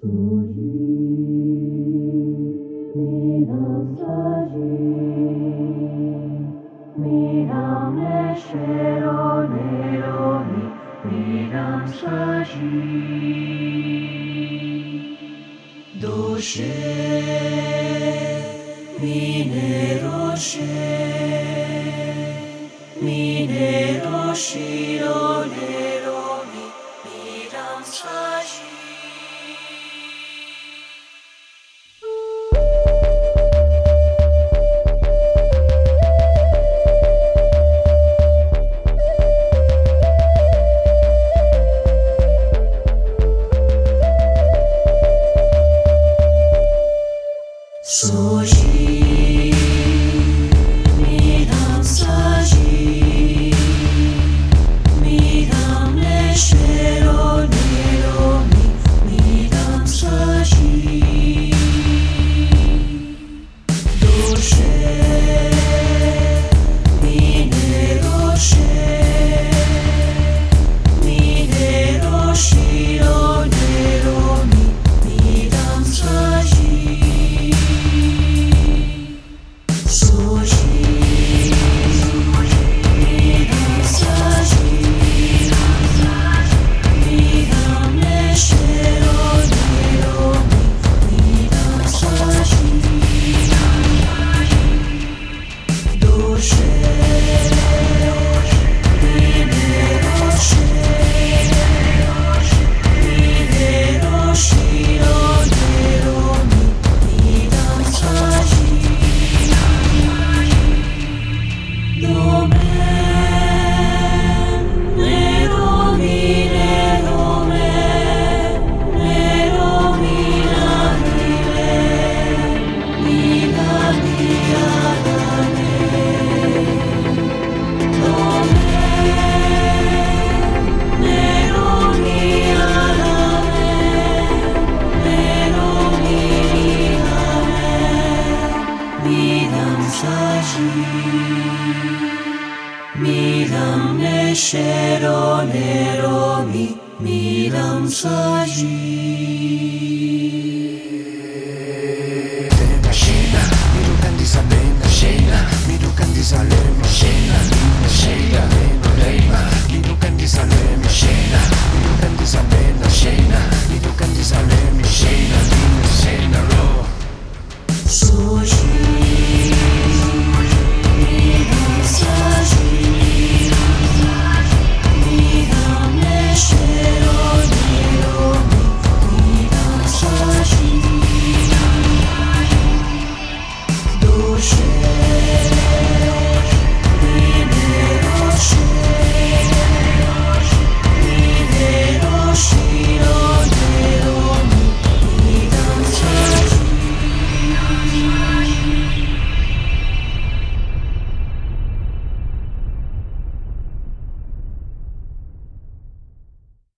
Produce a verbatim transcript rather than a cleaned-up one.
Miram Saji, Miram Neshero Neromi, Miram Saji, Doshe, Mineroshe, Mineroshiro Neromi, Miram Saji. Soji, Miram Saji, Miram Neshero Neromi, Miram Saji, Doshe, Mineroshe, Mineroshiro Neromi, Miram Saji. Miram Neshero Neromi, Miram Saji. Scena, mi ducan di Sabena, scena, mi ducan di Salema, scena, scena, Lema, mi ducan di Salema, scena, mi ducan di Sabena, scena.